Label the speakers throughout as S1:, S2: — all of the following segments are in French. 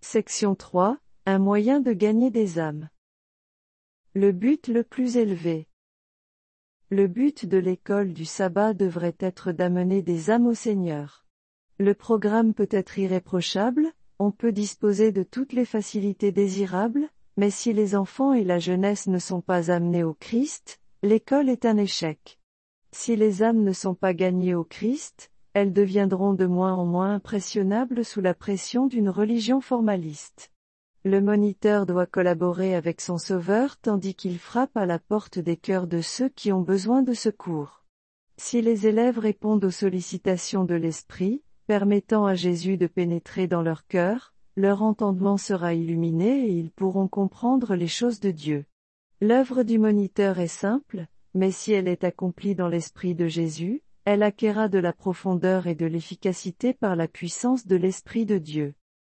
S1: Section 3. Un moyen de gagner des âmes. Le but le plus élevé. Le but de l'école du sabbat devrait être d'amener des âmes au Seigneur. Le programme peut être irréprochable, on peut disposer de toutes les facilités désirables, mais si les enfants et la jeunesse ne sont pas amenés au Christ, l'école est un échec. Si les âmes ne sont pas gagnées au Christ, elles deviendront de moins en moins impressionnables sous la pression d'une religion formaliste. Le moniteur doit collaborer avec son sauveur tandis qu'il frappe à la porte des cœurs de ceux qui ont besoin de secours. Si les élèves répondent aux sollicitations de l'Esprit, permettant à Jésus de pénétrer dans leur cœur, leur entendement sera illuminé et ils pourront comprendre les choses de Dieu. L'œuvre du moniteur est simple, mais si elle est accomplie dans l'Esprit de Jésus, elle acquérera de la profondeur et de l'efficacité par la puissance de l'Esprit de Dieu.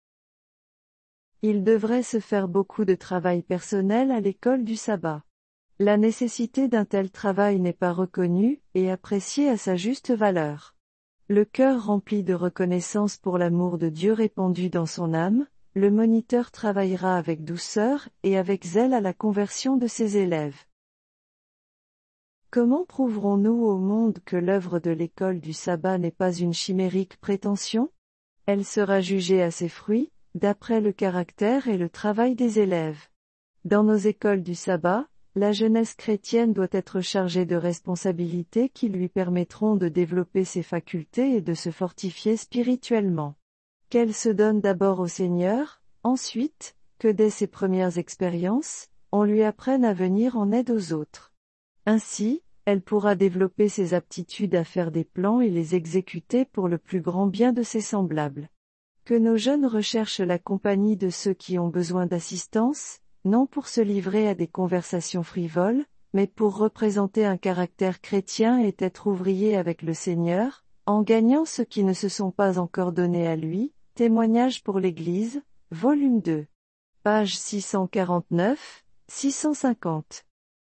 S1: Il devrait se faire beaucoup de travail personnel à l'école du sabbat. La nécessité d'un tel travail n'est pas reconnue et appréciée à sa juste valeur. Le cœur rempli de reconnaissance pour l'amour de Dieu répandu dans son âme, le moniteur travaillera avec douceur et avec zèle à la conversion de ses élèves. Comment prouverons-nous au monde que l'œuvre de l'école du sabbat n'est pas une chimérique prétention? Elle sera jugée à ses fruits, d'après le caractère et le travail des élèves. Dans nos écoles du sabbat, la jeunesse chrétienne doit être chargée de responsabilités qui lui permettront de développer ses facultés et de se fortifier spirituellement. Qu'elle se donne d'abord au Seigneur, ensuite, que dès ses premières expériences, on lui apprenne à venir en aide aux autres. Ainsi, elle pourra développer ses aptitudes à faire des plans et les exécuter pour le plus grand bien de ses semblables. Que nos jeunes recherchent la compagnie de ceux qui ont besoin d'assistance, non pour se livrer à des conversations frivoles, mais pour représenter un caractère chrétien et être ouvriers avec le Seigneur, en gagnant ceux qui ne se sont pas encore donnés à lui. Témoignage pour l'Église, volume 2. Page 649, 650.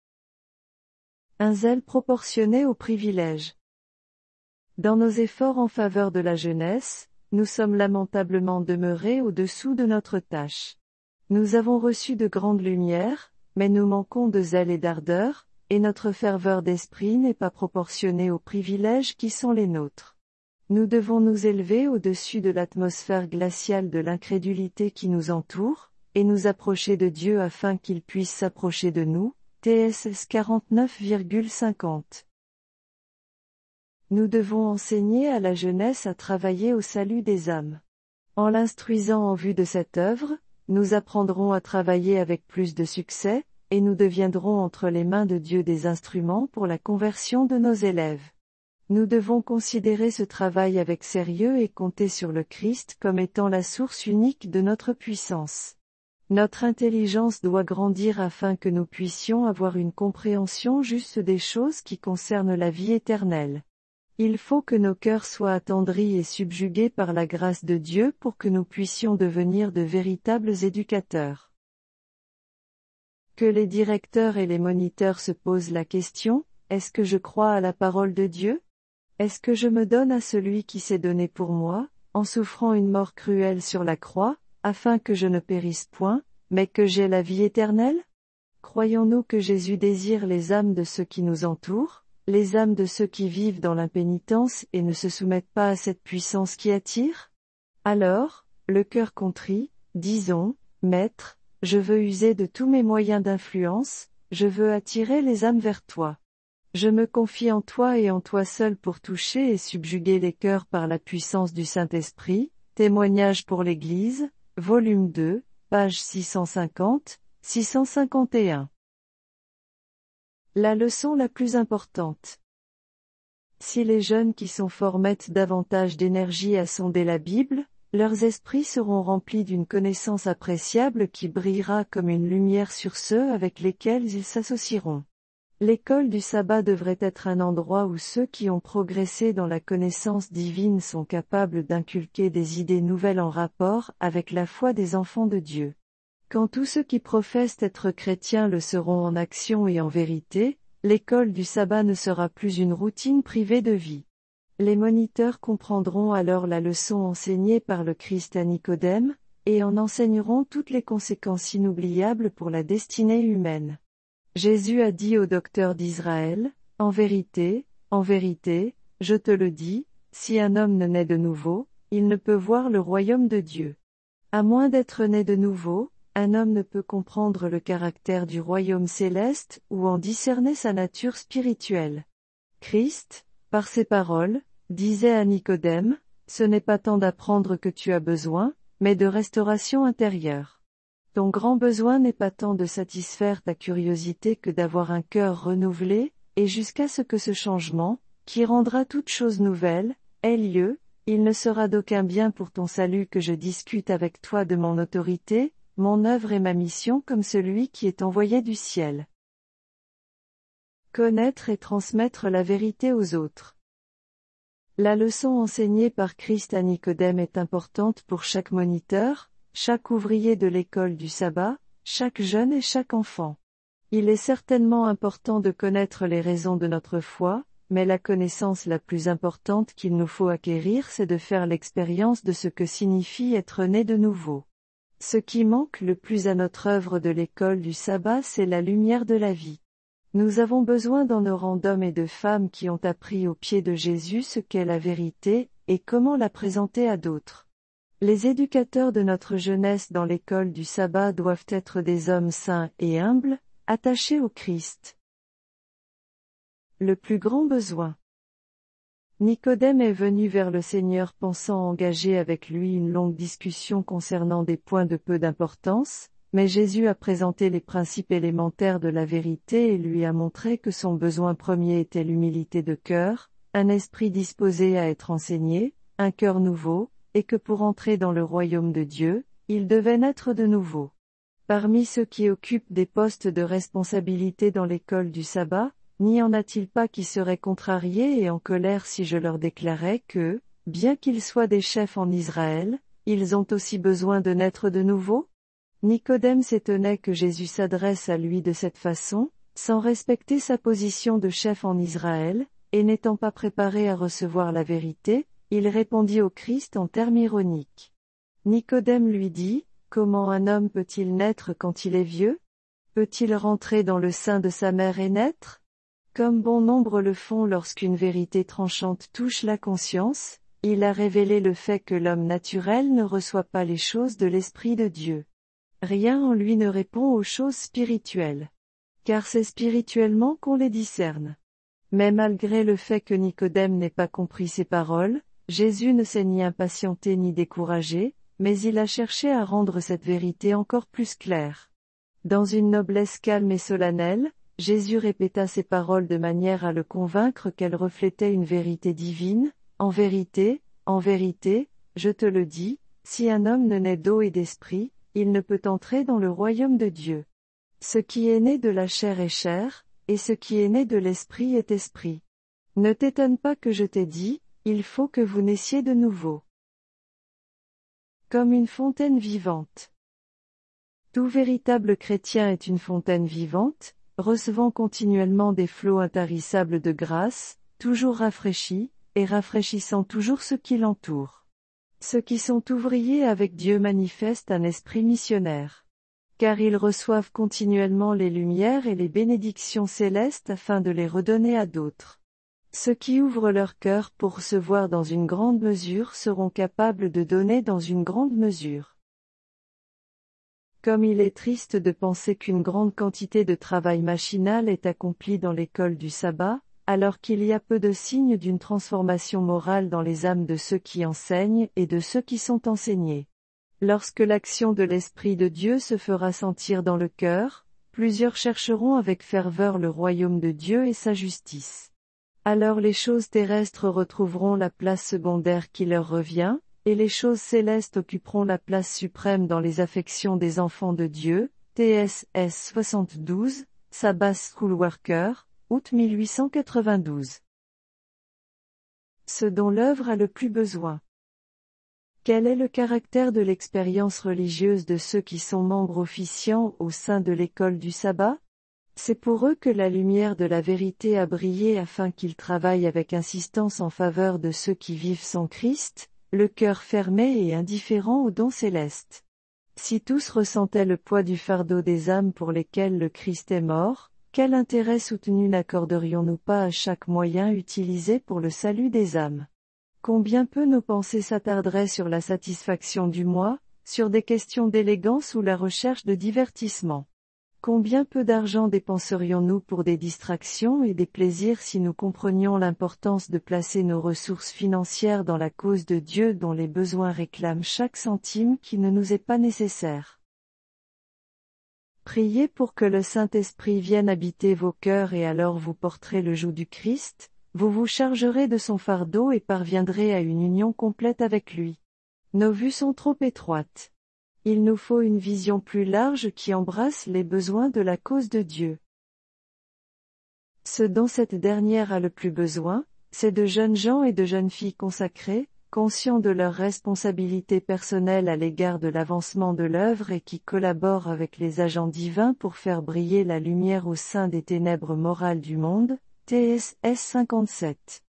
S1: Un zèle proportionné aux privilèges. Dans nos efforts en faveur de la jeunesse, nous sommes lamentablement demeurés au-dessous de notre tâche. Nous avons reçu de grandes lumières, mais nous manquons de zèle et d'ardeur, et notre ferveur d'esprit n'est pas proportionnée aux privilèges qui sont les nôtres. Nous devons nous élever au-dessus de l'atmosphère glaciale de l'incrédulité qui nous entoure, et nous approcher de Dieu afin qu'il puisse s'approcher de nous. TSS 49,50. Nous devons enseigner à la jeunesse à travailler au salut des âmes. En l'instruisant en vue de cette œuvre, nous apprendrons à travailler avec plus de succès, et nous deviendrons entre les mains de Dieu des instruments pour la conversion de nos élèves. Nous devons considérer ce travail avec sérieux et compter sur le Christ comme étant la source unique de notre puissance. Notre intelligence doit grandir afin que nous puissions avoir une compréhension juste des choses qui concernent la vie éternelle. Il faut que nos cœurs soient attendris et subjugués par la grâce de Dieu pour que nous puissions devenir de véritables éducateurs. Que les directeurs et les moniteurs se posent la question, est-ce que je crois à la parole de Dieu? Est-ce que je me donne à celui qui s'est donné pour moi, en souffrant une mort cruelle sur la croix, afin que je ne périsse point, mais que j'aie la vie éternelle? Croyons-nous que Jésus désire les âmes de ceux qui nous entourent, les âmes de ceux qui vivent dans l'impénitence et ne se soumettent pas à cette puissance qui attire? Alors, le cœur contrit, disons, Maître, je veux user de tous mes moyens d'influence, je veux attirer les âmes vers toi. Je me confie en toi et en toi seul pour toucher et subjuguer les cœurs par la puissance du Saint-Esprit. Témoignage pour l'Église, volume 2, page 650, 651. La leçon la plus importante. Si les jeunes qui sont forts mettent davantage d'énergie à sonder la Bible, leurs esprits seront remplis d'une connaissance appréciable qui brillera comme une lumière sur ceux avec lesquels ils s'associeront. L'école du sabbat devrait être un endroit où ceux qui ont progressé dans la connaissance divine sont capables d'inculquer des idées nouvelles en rapport avec la foi des enfants de Dieu. Quand tous ceux qui professent être chrétiens le seront en action et en vérité, l'école du sabbat ne sera plus une routine privée de vie. Les moniteurs comprendront alors la leçon enseignée par le Christ à Nicodème, et en enseigneront toutes les conséquences inoubliables pour la destinée humaine. Jésus a dit au docteur d'Israël, « En vérité, je te le dis, si un homme ne naît de nouveau, il ne peut voir le royaume de Dieu. » À moins d'être né de nouveau, un homme ne peut comprendre le caractère du royaume céleste ou en discerner sa nature spirituelle. Christ, par ses paroles, disait à Nicodème, « Ce n'est pas tant d'apprendre que tu as besoin, mais de restauration intérieure. Ton grand besoin n'est pas tant de satisfaire ta curiosité que d'avoir un cœur renouvelé, et jusqu'à ce que ce changement, qui rendra toute chose nouvelle, ait lieu, il ne sera d'aucun bien pour ton salut que je discute avec toi de mon autorité, mon œuvre et ma mission comme celui qui est envoyé du ciel. » Connaître et transmettre la vérité aux autres. La leçon enseignée par Christ à Nicodème est importante pour chaque moniteur, chaque ouvrier de l'école du sabbat, chaque jeune et chaque enfant. Il est certainement important de connaître les raisons de notre foi, mais la connaissance la plus importante qu'il nous faut acquérir c'est de faire l'expérience de ce que signifie être né de nouveau. Ce qui manque le plus à notre œuvre de l'école du sabbat c'est la lumière de la vie. Nous avons besoin dans nos rangs d'hommes et de femmes qui ont appris au pied de Jésus ce qu'est la vérité, et comment la présenter à d'autres. Les éducateurs de notre jeunesse dans l'école du sabbat doivent être des hommes saints et humbles, attachés au Christ. Le plus grand besoin. Nicodème est venu vers le Seigneur pensant engager avec lui une longue discussion concernant des points de peu d'importance, mais Jésus a présenté les principes élémentaires de la vérité et lui a montré que son besoin premier était l'humilité de cœur, un esprit disposé à être enseigné, un cœur nouveau, et que pour entrer dans le royaume de Dieu, il devait naître de nouveau. Parmi ceux qui occupent des postes de responsabilité dans l'école du sabbat, n'y en a-t-il pas qui seraient contrariés et en colère si je leur déclarais que, bien qu'ils soient des chefs en Israël, ils ont aussi besoin de naître de nouveau ? Nicodème s'étonnait que Jésus s'adresse à lui de cette façon, sans respecter sa position de chef en Israël, et n'étant pas préparé à recevoir la vérité, il répondit au Christ en termes ironiques. Nicodème lui dit, « Comment un homme peut-il naître quand il est vieux ? Peut-il rentrer dans le sein de sa mère et naître ? » Comme bon nombre le font lorsqu'une vérité tranchante touche la conscience, il a révélé le fait que l'homme naturel ne reçoit pas les choses de l'Esprit de Dieu. Rien en lui ne répond aux choses spirituelles. Car c'est spirituellement qu'on les discerne. Mais malgré le fait que Nicodème n'ait pas compris ces paroles, Jésus ne s'est ni impatienté ni découragé, mais il a cherché à rendre cette vérité encore plus claire. Dans une noblesse calme et solennelle, Jésus répéta ces paroles de manière à le convaincre qu'elles reflétaient une vérité divine. En vérité, je te le dis, si un homme ne naît d'eau et d'esprit, il ne peut entrer dans le royaume de Dieu. Ce qui est né de la chair est chair, et ce qui est né de l'esprit est esprit. Ne t'étonne pas que je t'ai dit, il faut que vous naissiez de nouveau. Comme une fontaine vivante. Tout véritable chrétien est une fontaine vivante, recevant continuellement des flots intarissables de grâce, toujours rafraîchis, et rafraîchissant toujours ceux qui l'entourent. Ceux qui sont ouvriers avec Dieu manifestent un esprit missionnaire. Car ils reçoivent continuellement les lumières et les bénédictions célestes afin de les redonner à d'autres. Ceux qui ouvrent leur cœur pour recevoir dans une grande mesure seront capables de donner dans une grande mesure. Comme il est triste de penser qu'une grande quantité de travail machinal est accomplie dans l'école du sabbat, alors qu'il y a peu de signes d'une transformation morale dans les âmes de ceux qui enseignent et de ceux qui sont enseignés. Lorsque l'action de l'Esprit de Dieu se fera sentir dans le cœur, plusieurs chercheront avec ferveur le royaume de Dieu et sa justice. Alors les choses terrestres retrouveront la place secondaire qui leur revient, et les choses célestes occuperont la place suprême dans les affections des enfants de Dieu. TSS 72, Sabbath School Worker, août 1892. Ce dont l'œuvre a le plus besoin. Quel est le caractère de l'expérience religieuse de ceux qui sont membres officiants au sein de l'école du sabbat ? C'est pour eux que la lumière de la vérité a brillé afin qu'ils travaillent avec insistance en faveur de ceux qui vivent sans Christ, le cœur fermé et indifférent aux dons célestes. Si tous ressentaient le poids du fardeau des âmes pour lesquelles le Christ est mort, quel intérêt soutenu n'accorderions-nous pas à chaque moyen utilisé pour le salut des âmes? Combien peu nos pensées s'attarderaient sur la satisfaction du moi, sur des questions d'élégance ou la recherche de divertissement? Combien peu d'argent dépenserions-nous pour des distractions et des plaisirs si nous comprenions l'importance de placer nos ressources financières dans la cause de Dieu dont les besoins réclament chaque centime qui ne nous est pas nécessaire? Priez pour que le Saint-Esprit vienne habiter vos cœurs et alors vous porterez le joug du Christ, vous vous chargerez de son fardeau et parviendrez à une union complète avec lui. Nos vues sont trop étroites. Il nous faut une vision plus large qui embrasse les besoins de la cause de Dieu. Ce dont cette dernière a le plus besoin, c'est de jeunes gens et de jeunes filles consacrés, conscients de leurs responsabilités personnelles à l'égard de l'avancement de l'œuvre et qui collaborent avec les agents divins pour faire briller la lumière au sein des ténèbres morales du monde, TSS 57.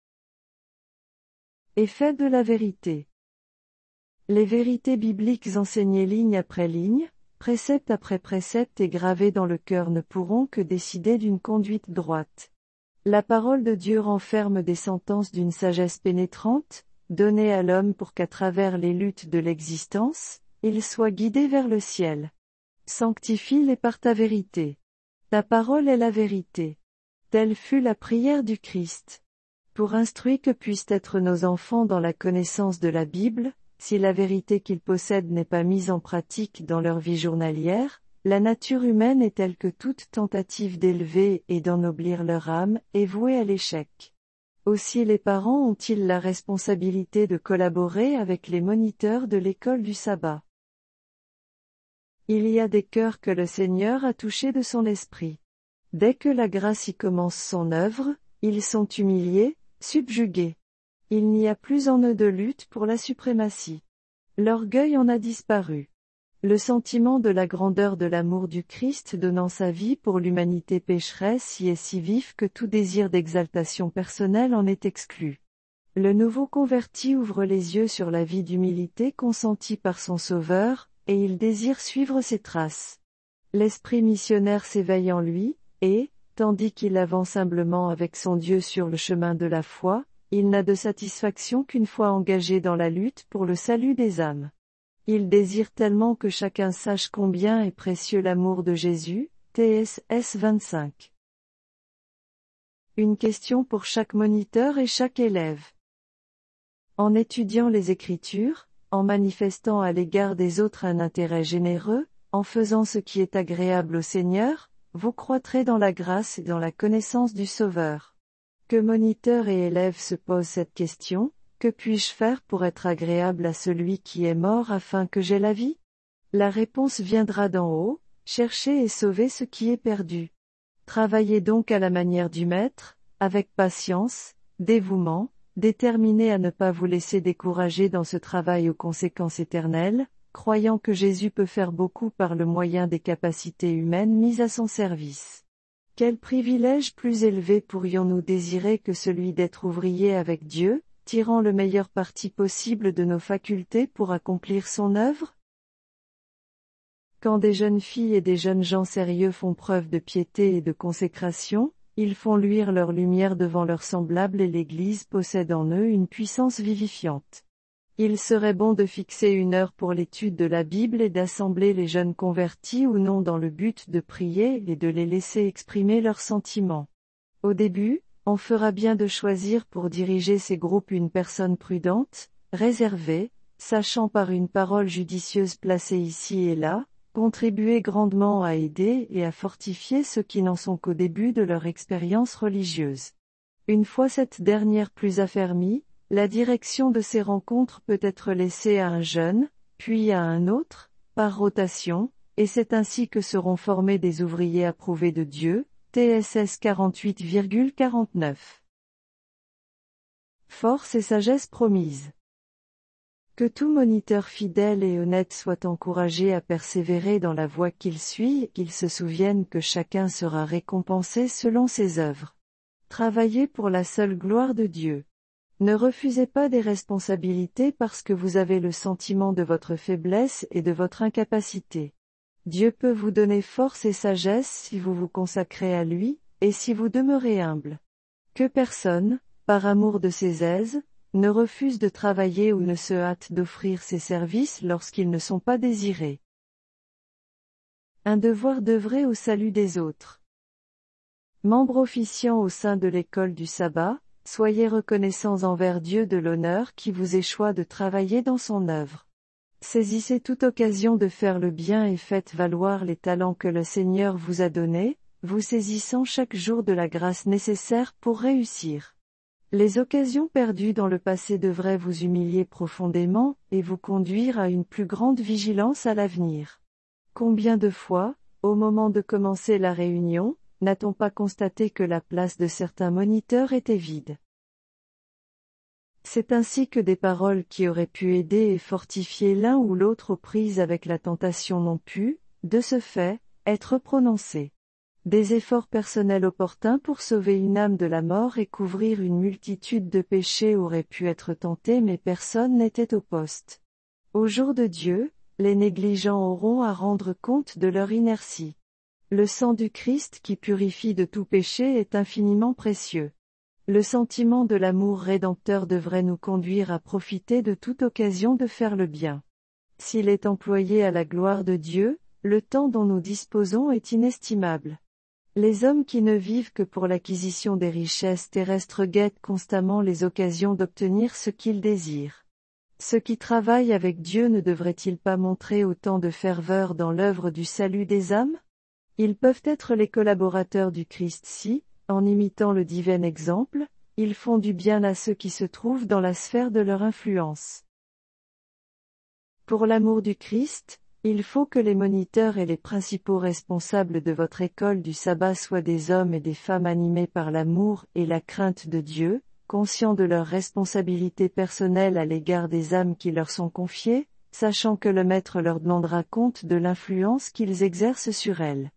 S1: Effet de la vérité. Les vérités bibliques enseignées ligne après ligne, précepte après précepte et gravées dans le cœur ne pourront que décider d'une conduite droite. La parole de Dieu renferme des sentences d'une sagesse pénétrante, données à l'homme pour qu'à travers les luttes de l'existence, il soit guidé vers le ciel. Sanctifie-les par ta vérité. Ta parole est la vérité. Telle fut la prière du Christ. Pour instruire que puissent être nos enfants dans la connaissance de la Bible, si la vérité qu'ils possèdent n'est pas mise en pratique dans leur vie journalière, la nature humaine est telle que toute tentative d'élever et d'ennoblir leur âme est vouée à l'échec. Aussi les parents ont-ils la responsabilité de collaborer avec les moniteurs de l'école du sabbat. Il y a des cœurs que le Seigneur a touchés de son esprit. Dès que la grâce y commence son œuvre, ils sont humiliés, subjugués. Il n'y a plus en eux de lutte pour la suprématie. L'orgueil en a disparu. Le sentiment de la grandeur de l'amour du Christ donnant sa vie pour l'humanité pécheresse y est si vif que tout désir d'exaltation personnelle en est exclu. Le nouveau converti ouvre les yeux sur la vie d'humilité consentie par son Sauveur, et il désire suivre ses traces. L'esprit missionnaire s'éveille en lui, et, tandis qu'il avance humblement avec son Dieu sur le chemin de la foi, il n'a de satisfaction qu'une fois engagé dans la lutte pour le salut des âmes. Il désire tellement que chacun sache combien est précieux l'amour de Jésus, TSS 25. Une question pour chaque moniteur et chaque élève. En étudiant les Écritures, en manifestant à l'égard des autres un intérêt généreux, en faisant ce qui est agréable au Seigneur, vous croîtrez dans la grâce et dans la connaissance du Sauveur. Que moniteur et élève se posent cette question, que puis-je faire pour être agréable à celui qui est mort afin que j'aie la vie? La réponse viendra d'en haut, cherchez et sauvez ce qui est perdu. Travaillez donc à la manière du Maître, avec patience, dévouement, déterminé à ne pas vous laisser décourager dans ce travail aux conséquences éternelles, croyant que Jésus peut faire beaucoup par le moyen des capacités humaines mises à son service. Quel privilège plus élevé pourrions-nous désirer que celui d'être ouvrier avec Dieu, tirant le meilleur parti possible de nos facultés pour accomplir son œuvre? Quand des jeunes filles et des jeunes gens sérieux font preuve de piété et de consécration, ils font luire leur lumière devant leurs semblables et l'Église possède en eux une puissance vivifiante. Il serait bon de fixer une heure pour l'étude de la Bible et d'assembler les jeunes convertis ou non dans le but de prier et de les laisser exprimer leurs sentiments. Au début, on fera bien de choisir pour diriger ces groupes une personne prudente, réservée, sachant par une parole judicieuse placée ici et là, contribuer grandement à aider et à fortifier ceux qui n'en sont qu'au début de leur expérience religieuse. Une fois cette dernière plus affermie, la direction de ces rencontres peut être laissée à un jeune, puis à un autre, par rotation, et c'est ainsi que seront formés des ouvriers approuvés de Dieu, TSS 48,49. Force et sagesse promise. Que tout moniteur fidèle et honnête soit encouragé à persévérer dans la voie qu'il suit et qu'il se souvienne que chacun sera récompensé selon ses œuvres. Travaillez pour la seule gloire de Dieu. Ne refusez pas des responsabilités parce que vous avez le sentiment de votre faiblesse et de votre incapacité. Dieu peut vous donner force et sagesse si vous vous consacrez à lui, et si vous demeurez humble. Que personne, par amour de ses aises, ne refuse de travailler ou ne se hâte d'offrir ses services lorsqu'ils ne sont pas désirés. Un devoir d'œuvrer au salut des autres. Membres officiants au sein de l'école du sabbat, soyez reconnaissants envers Dieu de l'honneur qui vous échoit de travailler dans son œuvre. Saisissez toute occasion de faire le bien et faites valoir les talents que le Seigneur vous a donnés, vous saisissant chaque jour de la grâce nécessaire pour réussir. Les occasions perdues dans le passé devraient vous humilier profondément, et vous conduire à une plus grande vigilance à l'avenir. Combien de fois, au moment de commencer la réunion, n'a-t-on pas constaté que la place de certains moniteurs était vide? C'est ainsi que des paroles qui auraient pu aider et fortifier l'un ou l'autre aux prises avec la tentation n'ont pu, de ce fait, être prononcées. Des efforts personnels opportuns pour sauver une âme de la mort et couvrir une multitude de péchés auraient pu être tentés mais personne n'était au poste. Au jour de Dieu, les négligents auront à rendre compte de leur inertie. Le sang du Christ qui purifie de tout péché est infiniment précieux. Le sentiment de l'amour rédempteur devrait nous conduire à profiter de toute occasion de faire le bien. S'il est employé à la gloire de Dieu, le temps dont nous disposons est inestimable. Les hommes qui ne vivent que pour l'acquisition des richesses terrestres guettent constamment les occasions d'obtenir ce qu'ils désirent. Ceux qui travaillent avec Dieu ne devraient-ils pas montrer autant de ferveur dans l'œuvre du salut des âmes? Ils peuvent être les collaborateurs du Christ si, en imitant le divin exemple, ils font du bien à ceux qui se trouvent dans la sphère de leur influence. Pour l'amour du Christ, il faut que les moniteurs et les principaux responsables de votre école du sabbat soient des hommes et des femmes animés par l'amour et la crainte de Dieu, conscients de leurs responsabilités personnelles à l'égard des âmes qui leur sont confiées, sachant que le Maître leur demandera compte de l'influence qu'ils exercent sur elles.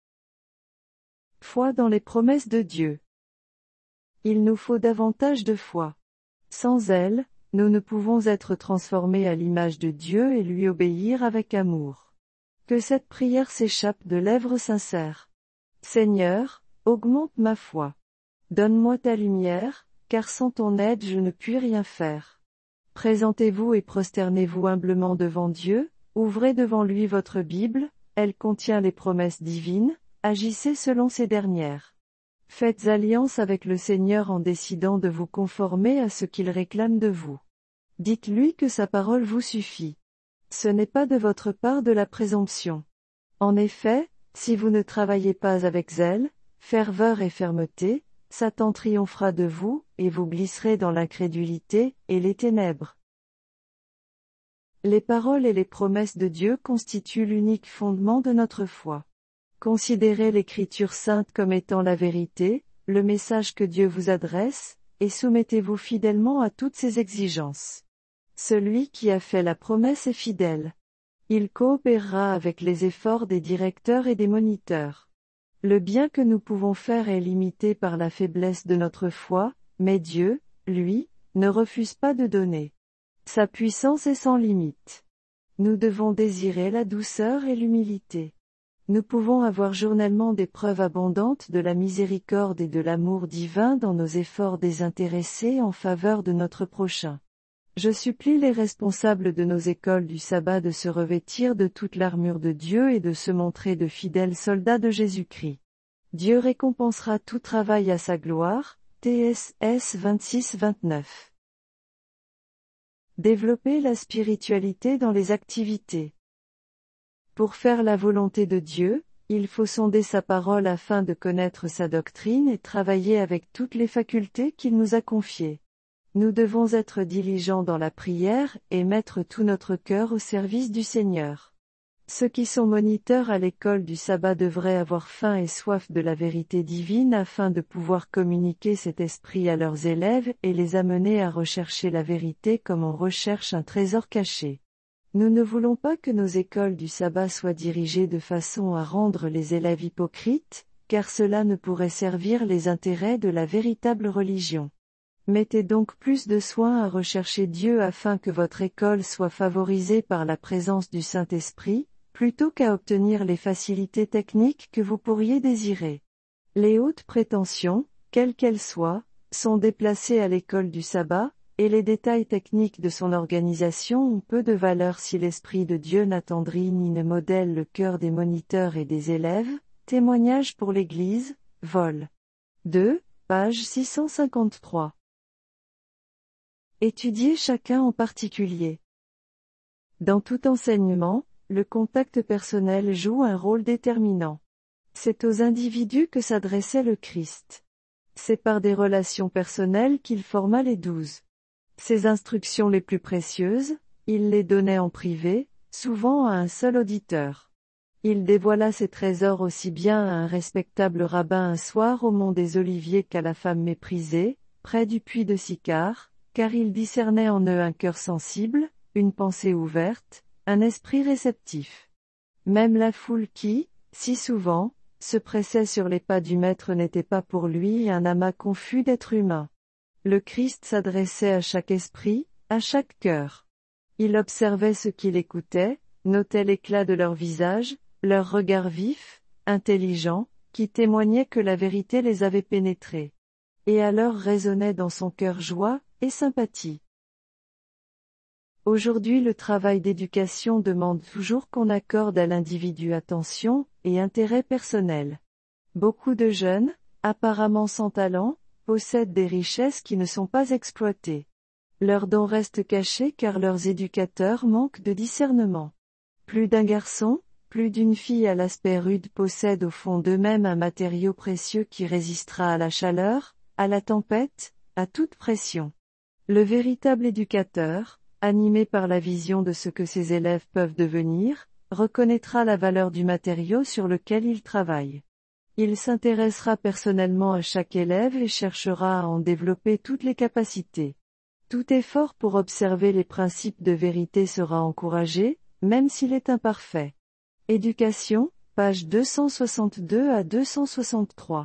S1: Foi dans les promesses de Dieu. Il nous faut davantage de foi. Sans elle, nous ne pouvons être transformés à l'image de Dieu et lui obéir avec amour. Que cette prière s'échappe de lèvres sincères. Seigneur, augmente ma foi. Donne-moi ta lumière, car sans ton aide je ne puis rien faire. Présentez-vous et prosternez-vous humblement devant Dieu, ouvrez devant lui votre Bible, elle contient les promesses divines, agissez selon ces dernières. Faites alliance avec le Seigneur en décidant de vous conformer à ce qu'il réclame de vous. Dites-lui que sa parole vous suffit. Ce n'est pas de votre part de la présomption. En effet, si vous ne travaillez pas avec zèle, ferveur et fermeté, Satan triomphera de vous, et vous glisserez dans l'incrédulité et les ténèbres. Les paroles et les promesses de Dieu constituent l'unique fondement de notre foi. Considérez l'Écriture sainte comme étant la vérité, le message que Dieu vous adresse, et soumettez-vous fidèlement à toutes ses exigences. Celui qui a fait la promesse est fidèle. Il coopérera avec les efforts des directeurs et des moniteurs. Le bien que nous pouvons faire est limité par la faiblesse de notre foi, mais Dieu, lui, ne refuse pas de donner. Sa puissance est sans limite. Nous devons désirer la douceur et l'humilité. Nous pouvons avoir journellement des preuves abondantes de la miséricorde et de l'amour divin dans nos efforts désintéressés en faveur de notre prochain. Je supplie les responsables de nos écoles du sabbat de se revêtir de toute l'armure de Dieu et de se montrer de fidèles soldats de Jésus-Christ. Dieu récompensera tout travail à sa gloire, TSS 26-29. Développer la spiritualité dans les activités. Pour faire la volonté de Dieu, il faut sonder sa parole afin de connaître sa doctrine et travailler avec toutes les facultés qu'il nous a confiées. Nous devons être diligents dans la prière et mettre tout notre cœur au service du Seigneur. Ceux qui sont moniteurs à l'école du sabbat devraient avoir faim et soif de la vérité divine afin de pouvoir communiquer cet esprit à leurs élèves et les amener à rechercher la vérité comme on recherche un trésor caché. Nous ne voulons pas que nos écoles du sabbat soient dirigées de façon à rendre les élèves hypocrites, car cela ne pourrait servir les intérêts de la véritable religion. Mettez donc plus de soin à rechercher Dieu afin que votre école soit favorisée par la présence du Saint-Esprit, plutôt qu'à obtenir les facilités techniques que vous pourriez désirer. Les hautes prétentions, quelles qu'elles soient, sont déplacées à l'école du sabbat, et les détails techniques de son organisation ont peu de valeur si l'Esprit de Dieu n'attendrit ni ne modèle le cœur des moniteurs et des élèves. Témoignage pour l'Église, vol. 2, page 653. Étudiez chacun en particulier. Dans tout enseignement, le contact personnel joue un rôle déterminant. C'est aux individus que s'adressait le Christ. C'est par des relations personnelles qu'il forma les 12. Ses instructions les plus précieuses, il les donnait en privé, souvent à un seul auditeur. Il dévoila ses trésors aussi bien à un respectable rabbin un soir au mont des Oliviers qu'à la femme méprisée, près du puits de Sychar, car il discernait en eux un cœur sensible, une pensée ouverte, un esprit réceptif. Même la foule qui, si souvent, se pressait sur les pas du Maître n'était pas pour lui un amas confus d'êtres humains. Le Christ s'adressait à chaque esprit, à chaque cœur. Il observait ceux qui l'écoutaient, notait l'éclat de leur visage, leur regard vif, intelligent, qui témoignait que la vérité les avait pénétrés. Et alors résonnait dans son cœur joie et sympathie. Aujourd'hui le travail d'éducation demande toujours qu'on accorde à l'individu attention et intérêt personnel. Beaucoup de jeunes, apparemment sans talent, possèdent des richesses qui ne sont pas exploitées. Leurs dons restent cachés car leurs éducateurs manquent de discernement. Plus d'un garçon, plus d'une fille à l'aspect rude possède au fond d'eux-mêmes un matériau précieux qui résistera à la chaleur, à la tempête, à toute pression. Le véritable éducateur, animé par la vision de ce que ses élèves peuvent devenir, reconnaîtra la valeur du matériau sur lequel il travaille. Il s'intéressera personnellement à chaque élève et cherchera à en développer toutes les capacités. Tout effort pour observer les principes de vérité sera encouragé, même s'il est imparfait. Éducation, page 262 à 263.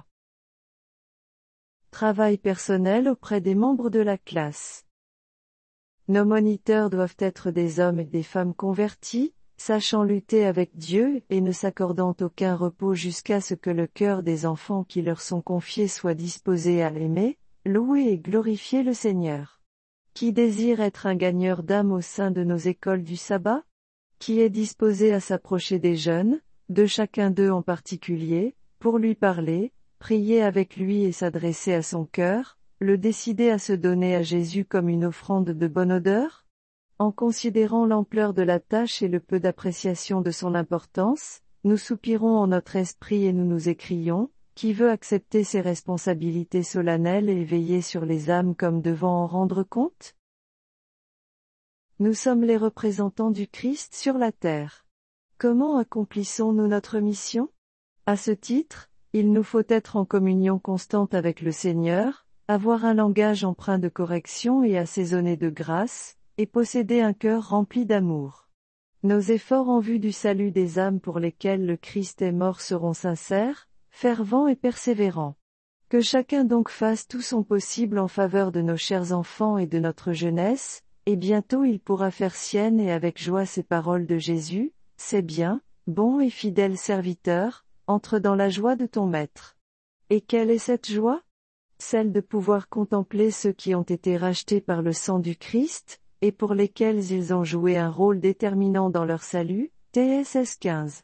S1: Travail personnel auprès des membres de la classe. Nos moniteurs doivent être des hommes et des femmes convertis, sachant lutter avec Dieu et ne s'accordant aucun repos jusqu'à ce que le cœur des enfants qui leur sont confiés soit disposé à l'aimer, louer et glorifier le Seigneur. Qui désire être un gagneur d'âme au sein de nos écoles du sabbat? Qui est disposé à s'approcher des jeunes, de chacun d'eux en particulier, pour lui parler, prier avec lui et s'adresser à son cœur, le décider à se donner à Jésus comme une offrande de bonne odeur? En considérant l'ampleur de la tâche et le peu d'appréciation de son importance, nous soupirons en notre esprit et nous nous écrions, qui veut accepter ces responsabilités solennelles et veiller sur les âmes comme devant en rendre compte? Nous sommes les représentants du Christ sur la terre. Comment accomplissons-nous notre mission? À ce titre, il nous faut être en communion constante avec le Seigneur, avoir un langage empreint de correction et assaisonné de grâce, et posséder un cœur rempli d'amour. Nos efforts en vue du salut des âmes pour lesquelles le Christ est mort seront sincères, fervents et persévérants. Que chacun donc fasse tout son possible en faveur de nos chers enfants et de notre jeunesse, et bientôt il pourra faire sienne et avec joie ces paroles de Jésus, « C'est bien, bon et fidèle serviteur, entre dans la joie de ton maître. » Et quelle est cette joie? Celle de pouvoir contempler ceux qui ont été rachetés par le sang du Christ, et pour lesquels ils ont joué un rôle déterminant dans leur salut, TSS 15.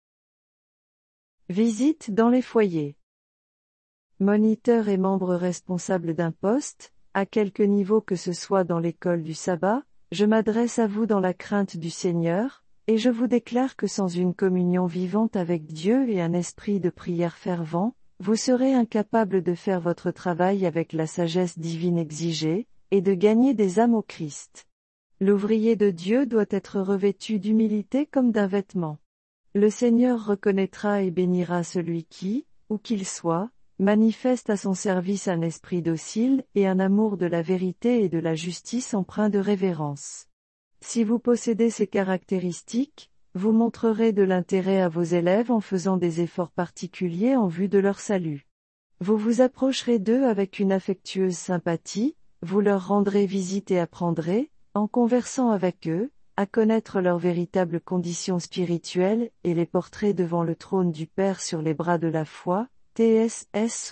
S1: Visite dans les foyers. Moniteurs et membres responsables d'un poste, à quelque niveau que ce soit dans l'école du sabbat, je m'adresse à vous dans la crainte du Seigneur, et je vous déclare que sans une communion vivante avec Dieu et un esprit de prière fervent, vous serez incapable de faire votre travail avec la sagesse divine exigée, et de gagner des âmes au Christ. L'ouvrier de Dieu doit être revêtu d'humilité comme d'un vêtement. Le Seigneur reconnaîtra et bénira celui qui, où qu'il soit, manifeste à son service un esprit docile et un amour de la vérité et de la justice empreint de révérence. Si vous possédez ces caractéristiques, vous montrerez de l'intérêt à vos élèves en faisant des efforts particuliers en vue de leur salut. Vous vous approcherez d'eux avec une affectueuse sympathie, vous leur rendrez visite et apprendrez, en conversant avec eux, à connaître leurs véritables conditions spirituelles et les portraits devant le trône du Père sur les bras de la foi, TSS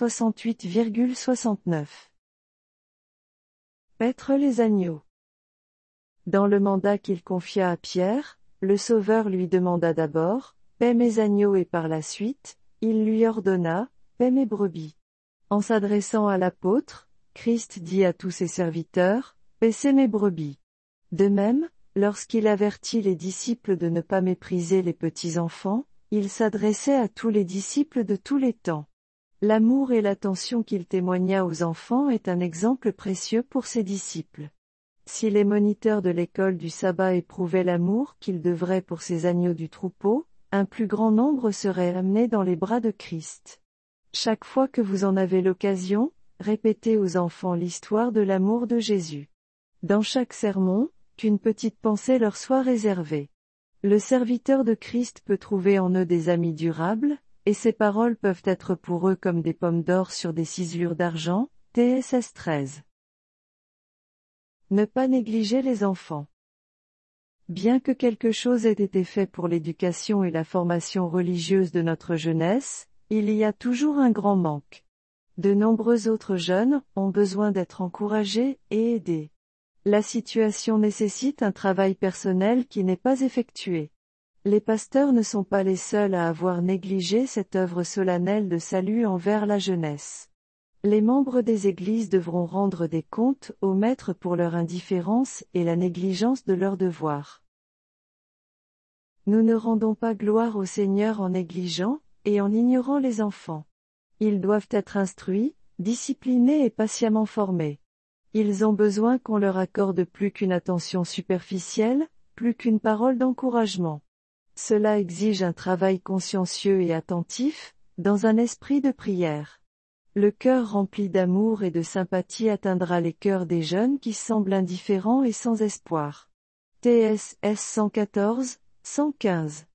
S1: 68,69. Paître les agneaux. Dans le mandat qu'il confia à Pierre, le Sauveur lui demanda d'abord, « Paie mes agneaux » et par la suite, il lui ordonna, « Paie mes brebis ». En s'adressant à l'apôtre, Christ dit à tous ses serviteurs, « Paissez mes brebis ». De même, lorsqu'il avertit les disciples de ne pas mépriser les petits enfants, il s'adressait à tous les disciples de tous les temps. L'amour et l'attention qu'il témoigna aux enfants est un exemple précieux pour ses disciples. Si les moniteurs de l'école du sabbat éprouvaient l'amour qu'ils devraient pour ces agneaux du troupeau, un plus grand nombre seraient amenés dans les bras de Christ. Chaque fois que vous en avez l'occasion, répétez aux enfants l'histoire de l'amour de Jésus. Dans chaque sermon, qu'une petite pensée leur soit réservée. Le serviteur de Christ peut trouver en eux des amis durables, et ses paroles peuvent être pour eux comme des pommes d'or sur des ciselures d'argent, TSS 13. Ne pas négliger les enfants. Bien que quelque chose ait été fait pour l'éducation et la formation religieuse de notre jeunesse, il y a toujours un grand manque. De nombreux autres jeunes ont besoin d'être encouragés et aidés. La situation nécessite un travail personnel qui n'est pas effectué. Les pasteurs ne sont pas les seuls à avoir négligé cette œuvre solennelle de salut envers la jeunesse. Les membres des églises devront rendre des comptes au maître pour leur indifférence et la négligence de leurs devoirs. Nous ne rendons pas gloire au Seigneur en négligeant et en ignorant les enfants. Ils doivent être instruits, disciplinés et patiemment formés. Ils ont besoin qu'on leur accorde plus qu'une attention superficielle, plus qu'une parole d'encouragement. Cela exige un travail consciencieux et attentif, dans un esprit de prière. Le cœur rempli d'amour et de sympathie atteindra les cœurs des jeunes qui semblent indifférents et sans espoir. TSS 114, 115.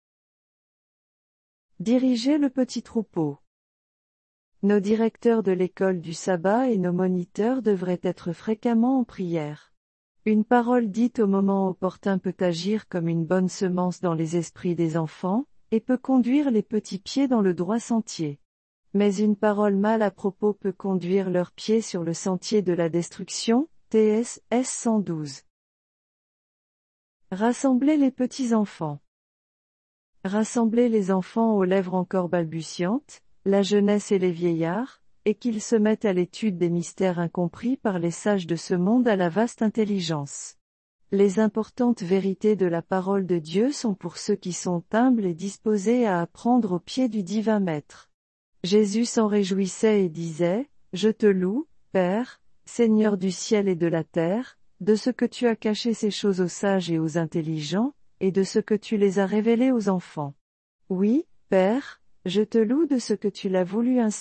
S1: Diriger le petit troupeau. Nos directeurs de l'école du sabbat et nos moniteurs devraient être fréquemment en prière. Une parole dite au moment opportun peut agir comme une bonne semence dans les esprits des enfants, et peut conduire les petits pieds dans le droit sentier. Mais une parole mal à propos peut conduire leurs pieds sur le sentier de la destruction, TSS 112. Rassembler les petits enfants. Rassembler les enfants aux lèvres encore balbutiantes, la jeunesse et les vieillards, et qu'ils se mettent à l'étude des mystères incompris par les sages de ce monde à la vaste intelligence. Les importantes vérités de la parole de Dieu sont pour ceux qui sont humbles et disposés à apprendre au pied du divin Maître. Jésus s'en réjouissait et disait, « Je te loue, Père, Seigneur du ciel et de la terre, de ce que tu as caché ces choses aux sages et aux intelligents, et de ce que tu les as révélées aux enfants. Oui, Père, je te loue de ce que tu l'as voulu ainsi. »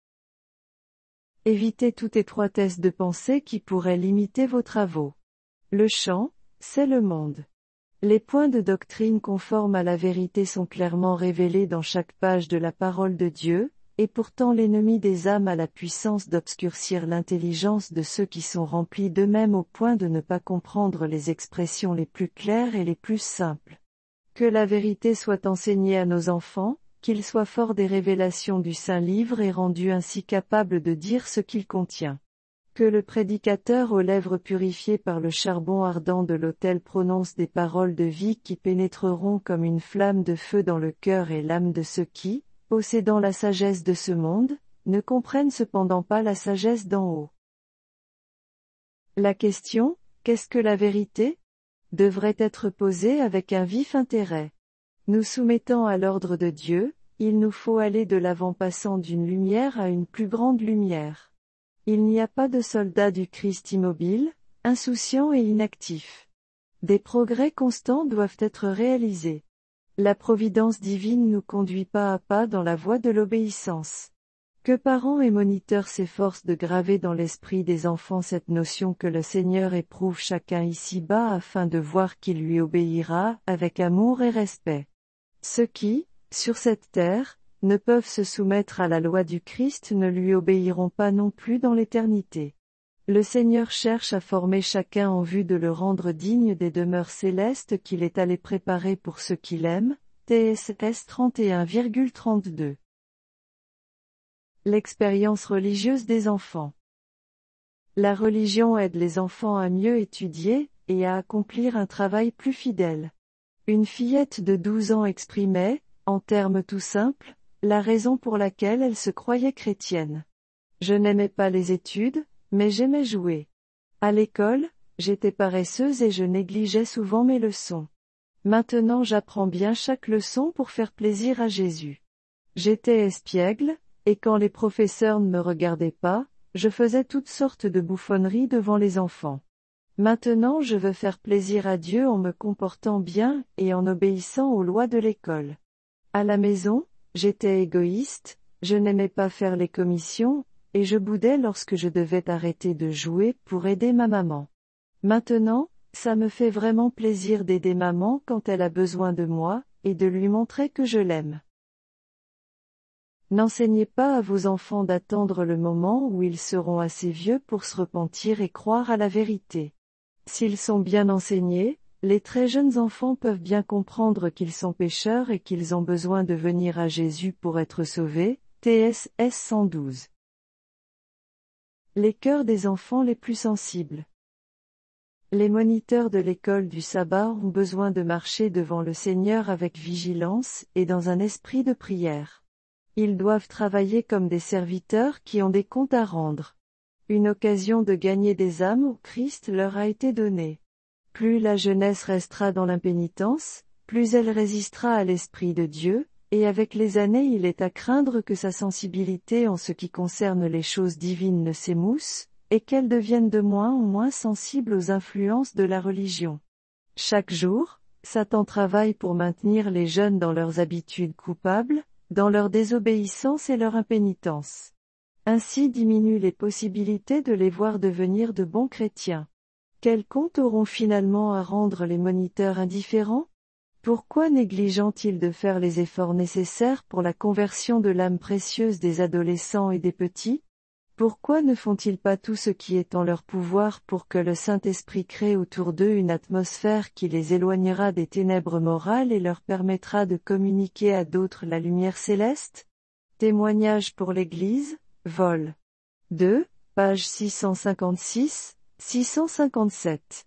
S1: Évitez toute étroitesse de pensée qui pourrait limiter vos travaux. Le champ, c'est le monde. Les points de doctrine conformes à la vérité sont clairement révélés dans chaque page de la parole de Dieu, et pourtant l'ennemi des âmes a la puissance d'obscurcir l'intelligence de ceux qui sont remplis d'eux-mêmes au point de ne pas comprendre les expressions les plus claires et les plus simples. Que la vérité soit enseignée à nos enfants, qu'ils soient forts des révélations du Saint-Livre et rendus ainsi capables de dire ce qu'il contient. Que le prédicateur aux lèvres purifiées par le charbon ardent de l'autel prononce des paroles de vie qui pénétreront comme une flamme de feu dans le cœur et l'âme de ceux qui, possédant la sagesse de ce monde, ne comprennent cependant pas la sagesse d'en haut. La question, qu'est-ce que la vérité? Devrait être posée avec un vif intérêt. Nous soumettant à l'ordre de Dieu, il nous faut aller de l'avant passant d'une lumière à une plus grande lumière. Il n'y a pas de soldat du Christ immobile, insouciant et inactif. Des progrès constants doivent être réalisés. La providence divine nous conduit pas à pas dans la voie de l'obéissance. Que parents et moniteurs s'efforcent de graver dans l'esprit des enfants cette notion que le Seigneur éprouve chacun ici-bas afin de voir qu'il lui obéira avec amour et respect. Ceux qui, sur cette terre, ne peuvent se soumettre à la loi du Christ ne lui obéiront pas non plus dans l'éternité. Le Seigneur cherche à former chacun en vue de le rendre digne des demeures célestes qu'il est allé préparer pour ceux qui l'aiment. TSS 31,32. L'expérience religieuse des enfants. La religion aide les enfants à mieux étudier, et à accomplir un travail plus fidèle. Une fillette de 12 ans exprimait, en termes tout simples, la raison pour laquelle elle se croyait chrétienne. Je n'aimais pas les études, mais j'aimais jouer. À l'école, j'étais paresseuse et je négligeais souvent mes leçons. Maintenant j'apprends bien chaque leçon pour faire plaisir à Jésus. J'étais espiègle, et quand les professeurs ne me regardaient pas, je faisais toutes sortes de bouffonneries devant les enfants. Maintenant je veux faire plaisir à Dieu en me comportant bien et en obéissant aux lois de l'école. À la maison, j'étais égoïste, je n'aimais pas faire les commissions, et je boudais lorsque je devais arrêter de jouer pour aider ma maman. Maintenant, ça me fait vraiment plaisir d'aider maman quand elle a besoin de moi, et de lui montrer que je l'aime. N'enseignez pas à vos enfants d'attendre le moment où ils seront assez vieux pour se repentir et croire à la vérité. S'ils sont bien enseignés, les très jeunes enfants peuvent bien comprendre qu'ils sont pécheurs et qu'ils ont besoin de venir à Jésus pour être sauvés. TSS 112. Les cœurs des enfants les plus sensibles. Les moniteurs de l'école du sabbat ont besoin de marcher devant le Seigneur avec vigilance et dans un esprit de prière. Ils doivent travailler comme des serviteurs qui ont des comptes à rendre. Une occasion de gagner des âmes au Christ leur a été donnée. Plus la jeunesse restera dans l'impénitence, plus elle résistera à l'Esprit de Dieu, et avec les années il est à craindre que sa sensibilité en ce qui concerne les choses divines ne s'émousse, et qu'elle devienne de moins en moins sensible aux influences de la religion. Chaque jour, Satan travaille pour maintenir les jeunes dans leurs habitudes coupables, dans leur désobéissance et leur impénitence. Ainsi diminuent les possibilités de les voir devenir de bons chrétiens. Quel compte auront finalement à rendre les moniteurs indifférents? Pourquoi négligent-ils de faire les efforts nécessaires pour la conversion de l'âme précieuse des adolescents et des petits? Pourquoi ne font-ils pas tout ce qui est en leur pouvoir pour que le Saint-Esprit crée autour d'eux une atmosphère qui les éloignera des ténèbres morales et leur permettra de communiquer à d'autres la lumière céleste? Témoignage pour l'Église, vol. 2, page 656, 657.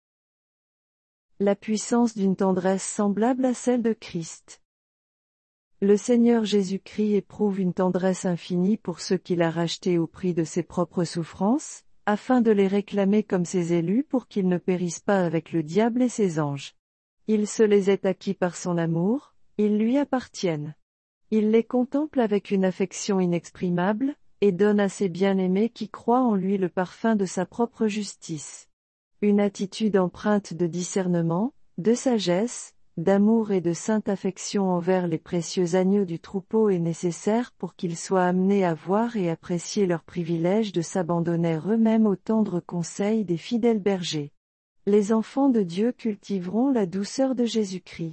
S1: La puissance d'une tendresse semblable à celle de Christ. Le Seigneur Jésus-Christ éprouve une tendresse infinie pour ceux qu'il a rachetés au prix de ses propres souffrances, afin de les réclamer comme ses élus pour qu'ils ne périssent pas avec le diable et ses anges. Il se les est acquis par son amour, ils lui appartiennent. Il les contemple avec une affection inexprimable, et donne à ses bien-aimés qui croient en lui le parfum de sa propre justice. Une attitude empreinte de discernement, de sagesse, d'amour et de sainte affection envers les précieux agneaux du troupeau est nécessaire pour qu'ils soient amenés à voir et apprécier leur privilège de s'abandonner eux-mêmes aux tendres conseils des fidèles bergers. Les enfants de Dieu cultiveront la douceur de Jésus-Christ.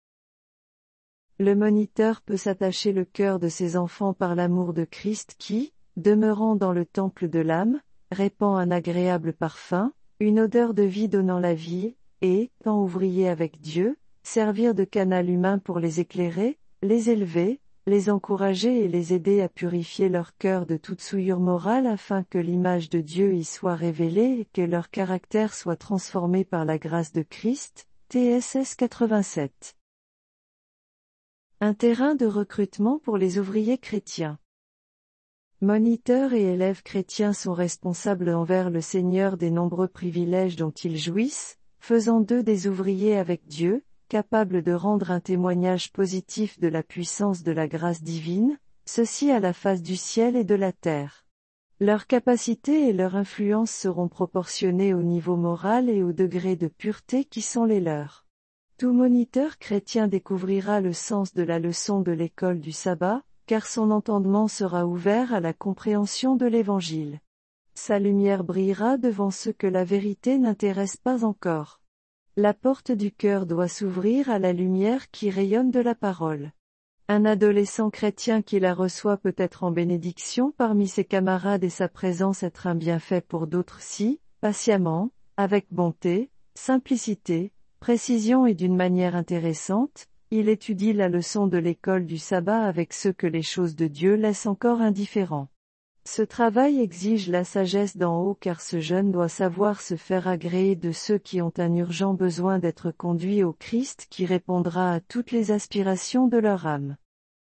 S1: Le moniteur peut s'attacher le cœur de ses enfants par l'amour de Christ qui, demeurant dans le temple de l'âme, répand un agréable parfum, une odeur de vie donnant la vie, et, tant ouvrier avec Dieu, servir de canal humain pour les éclairer, les élever, les encourager et les aider à purifier leur cœur de toute souillure morale afin que l'image de Dieu y soit révélée et que leur caractère soit transformé par la grâce de Christ. TSS 87. Un terrain de recrutement pour les ouvriers chrétiens. Moniteurs et élèves chrétiens sont responsables envers le Seigneur des nombreux privilèges dont ils jouissent, faisant d'eux des ouvriers avec Dieu, capables de rendre un témoignage positif de la puissance de la grâce divine, ceci à la face du ciel et de la terre. Leur capacité et leur influence seront proportionnées au niveau moral et au degré de pureté qui sont les leurs. Tout moniteur chrétien découvrira le sens de la leçon de l'école du sabbat, car son entendement sera ouvert à la compréhension de l'Évangile. Sa lumière brillera devant ceux que la vérité n'intéresse pas encore. La porte du cœur doit s'ouvrir à la lumière qui rayonne de la parole. Un adolescent chrétien qui la reçoit peut être en bénédiction parmi ses camarades et sa présence être un bienfait pour d'autres si, patiemment, avec bonté, simplicité, précision et d'une manière intéressante, il étudie la leçon de l'école du sabbat avec ceux que les choses de Dieu laissent encore indifférents. Ce travail exige la sagesse d'en haut car ce jeune doit savoir se faire agréer de ceux qui ont un urgent besoin d'être conduits au Christ qui répondra à toutes les aspirations de leur âme.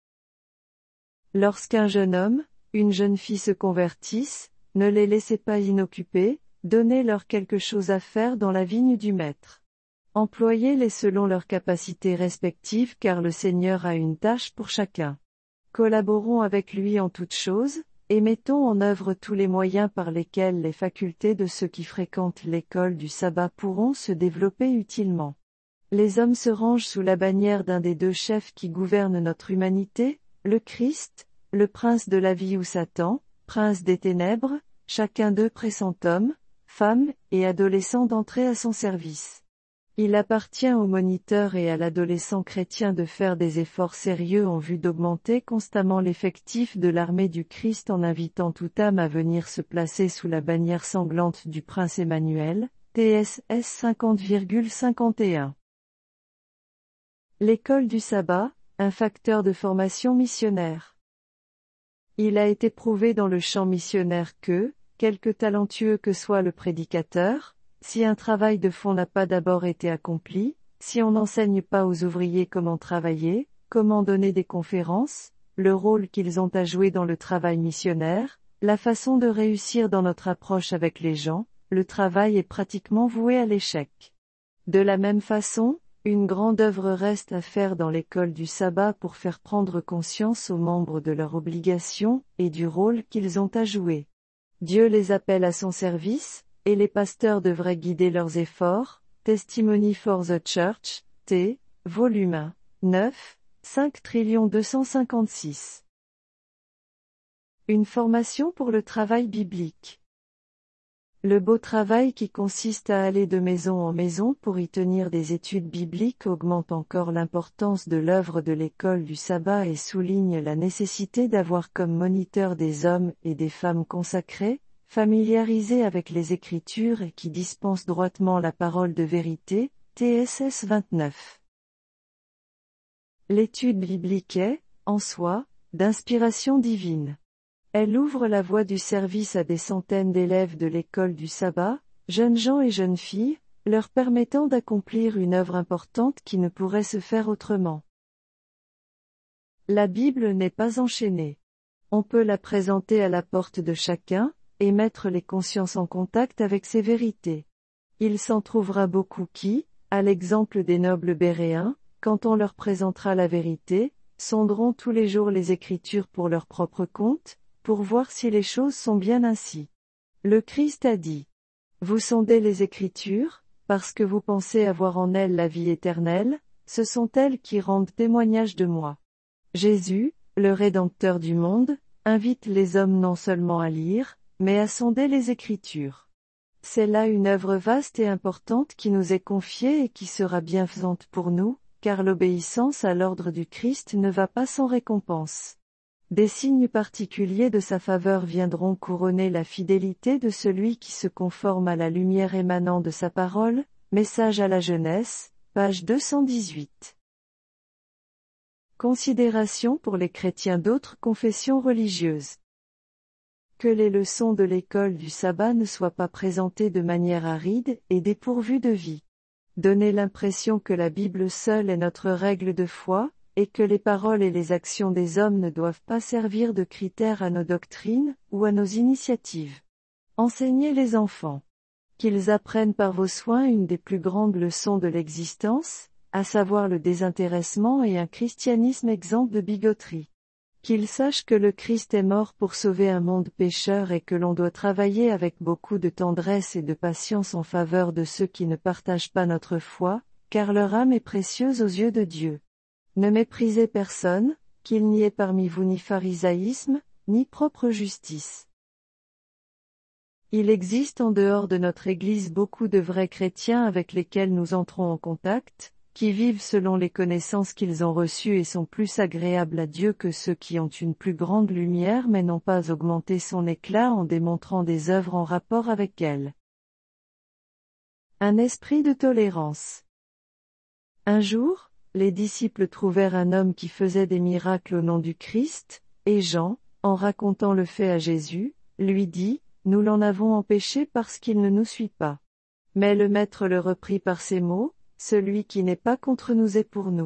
S1: Lorsqu'un jeune homme, une jeune fille se convertissent, ne les laissez pas inoccupés, donnez-leur quelque chose à faire dans la vigne du Maître. Employez-les selon leurs capacités respectives car le Seigneur a une tâche pour chacun. Collaborons avec lui en toutes choses, et mettons en œuvre tous les moyens par lesquels les facultés de ceux qui fréquentent l'école du sabbat pourront se développer utilement. Les hommes se rangent sous la bannière d'un des deux chefs qui gouvernent notre humanité, le Christ, le prince de la vie ou Satan, prince des ténèbres, chacun d'eux pressant homme, femme et adolescent d'entrer à son service. Il appartient au moniteur et à l'adolescent chrétien de faire des efforts sérieux en vue d'augmenter constamment l'effectif de l'armée du Christ en invitant toute âme à venir se placer sous la bannière sanglante du prince Emmanuel, TSS 50,51. L'école du sabbat, un facteur de formation missionnaire. Il a été prouvé dans le champ missionnaire que, quelque talentueux que soit le prédicateur, si un travail de fond n'a pas d'abord été accompli, si on n'enseigne pas aux ouvriers comment travailler, comment donner des conférences, le rôle qu'ils ont à jouer dans le travail missionnaire, la façon de réussir dans notre approche avec les gens, le travail est pratiquement voué à l'échec. De la même façon, une grande œuvre reste à faire dans l'école du sabbat pour faire prendre conscience aux membres de leurs obligations et du rôle qu'ils ont à jouer. Dieu les appelle à son service, et les pasteurs devraient guider leurs efforts. Testimony for the Church, T, volume 1, 9, 5 256. Une formation pour le travail biblique. Le beau travail qui consiste à aller de maison en maison pour y tenir des études bibliques augmente encore l'importance de l'œuvre de l'école du sabbat et souligne la nécessité d'avoir comme moniteur des hommes et des femmes consacrés, familiarisés avec les Écritures et qui dispensent droitement la parole de vérité, TSS 29. L'étude biblique est, en soi, d'inspiration divine. Elle ouvre la voie du service à des centaines d'élèves de l'école du sabbat, jeunes gens et jeunes filles, leur permettant d'accomplir une œuvre importante qui ne pourrait se faire autrement. La Bible n'est pas enchaînée. On peut la présenter à la porte de chacun, et mettre les consciences en contact avec ces vérités. Il s'en trouvera beaucoup qui, à l'exemple des nobles béréens, quand on leur présentera la vérité, sonderont tous les jours les Écritures pour leur propre compte, pour voir si les choses sont bien ainsi. Le Christ a dit: Vous sondez les Écritures, parce que vous pensez avoir en elles la vie éternelle, ce sont elles qui rendent témoignage de moi. Jésus, le Rédempteur du monde, invite les hommes non seulement à lire, mais à sonder les Écritures. C'est là une œuvre vaste et importante qui nous est confiée et qui sera bienfaisante pour nous, car l'obéissance à l'ordre du Christ ne va pas sans récompense. Des signes particuliers de sa faveur viendront couronner la fidélité de celui qui se conforme à la lumière émanant de sa parole. Message à la jeunesse, page 218. Considération pour les chrétiens d'autres confessions religieuses. Que les leçons de l'école du sabbat ne soient pas présentées de manière aride et dépourvues de vie. Donner l'impression que la Bible seule est notre règle de foi, et que les paroles et les actions des hommes ne doivent pas servir de critères à nos doctrines, ou à nos initiatives. Enseignez les enfants. Qu'ils apprennent par vos soins une des plus grandes leçons de l'existence, à savoir le désintéressement et un christianisme exempt de bigoterie. Qu'ils sachent que le Christ est mort pour sauver un monde pécheur et que l'on doit travailler avec beaucoup de tendresse et de patience en faveur de ceux qui ne partagent pas notre foi, car leur âme est précieuse aux yeux de Dieu. Ne méprisez personne, qu'il n'y ait parmi vous ni pharisaïsme, ni propre justice. Il existe en dehors de notre Église beaucoup de vrais chrétiens avec lesquels nous entrons en contact, qui vivent selon les connaissances qu'ils ont reçues et sont plus agréables à Dieu que ceux qui ont une plus grande lumière mais n'ont pas augmenté son éclat en démontrant des œuvres en rapport avec elle. Un esprit de tolérance. Un jour, les disciples trouvèrent un homme qui faisait des miracles au nom du Christ, et Jean, en racontant le fait à Jésus, lui dit, « Nous l'en avons empêché parce qu'il ne nous suit pas. » Mais le Maître le reprit par ces mots, « Celui qui n'est pas contre nous est pour nous. »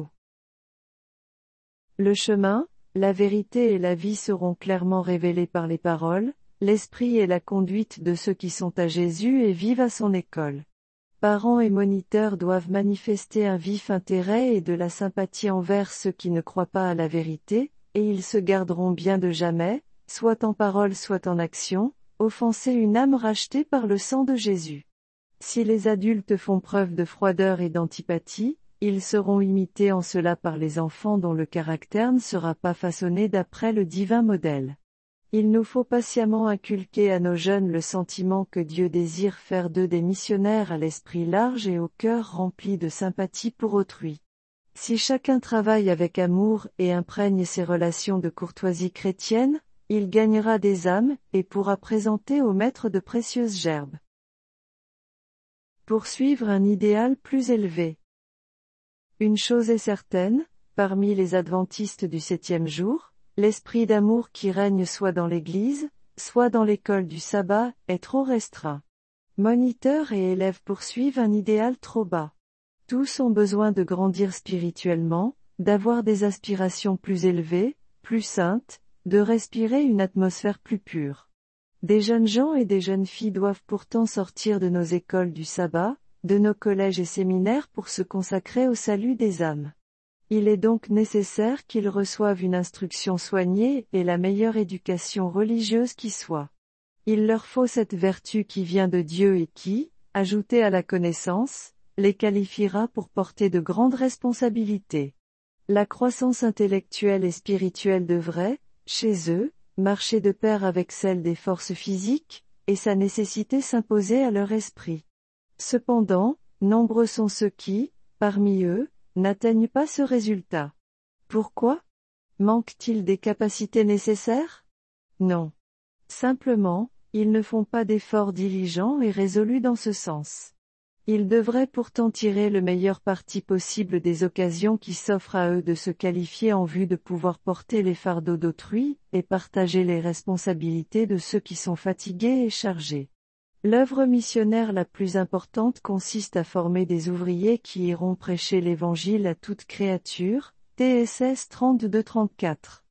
S1: Le chemin, la vérité et la vie seront clairement révélés par les paroles, l'esprit et la conduite de ceux qui sont à Jésus et vivent à son école. Parents et moniteurs doivent manifester un vif intérêt et de la sympathie envers ceux qui ne croient pas à la vérité, et ils se garderont bien de jamais, soit en parole soit en action, offenser une âme rachetée par le sang de Jésus. Si les adultes font preuve de froideur et d'antipathie, ils seront imités en cela par les enfants dont le caractère ne sera pas façonné d'après le divin modèle. Il nous faut patiemment inculquer à nos jeunes le sentiment que Dieu désire faire d'eux des missionnaires à l'esprit large et au cœur rempli de sympathie pour autrui. Si chacun travaille avec amour et imprègne ses relations de courtoisie chrétienne, il gagnera des âmes et pourra présenter au Maître de précieuses gerbes. Poursuivre un idéal plus élevé. Une chose est certaine, parmi les adventistes du 7e jour, l'esprit d'amour qui règne soit dans l'Église, soit dans l'école du sabbat, est trop restreint. Moniteurs et élèves poursuivent un idéal trop bas. Tous ont besoin de grandir spirituellement, d'avoir des aspirations plus élevées, plus saintes, de respirer une atmosphère plus pure. Des jeunes gens et des jeunes filles doivent pourtant sortir de nos écoles du sabbat, de nos collèges et séminaires pour se consacrer au salut des âmes. Il est donc nécessaire qu'ils reçoivent une instruction soignée et la meilleure éducation religieuse qui soit. Il leur faut cette vertu qui vient de Dieu et qui, ajoutée à la connaissance, les qualifiera pour porter de grandes responsabilités. La croissance intellectuelle et spirituelle devrait, chez eux, marcher de pair avec celle des forces physiques, et sa nécessité s'imposer à leur esprit. Cependant, nombreux sont ceux qui, parmi eux, n'atteignent pas ce résultat. Pourquoi? Manquent-ils des capacités nécessaires? Non. Simplement, ils ne font pas d'efforts diligents et résolus dans ce sens. Ils devraient pourtant tirer le meilleur parti possible des occasions qui s'offrent à eux de se qualifier en vue de pouvoir porter les fardeaux d'autrui, et partager les responsabilités de ceux qui sont fatigués et chargés. L'œuvre missionnaire la plus importante consiste à former des ouvriers qui iront prêcher l'Évangile à toute créature, TSS 32-34.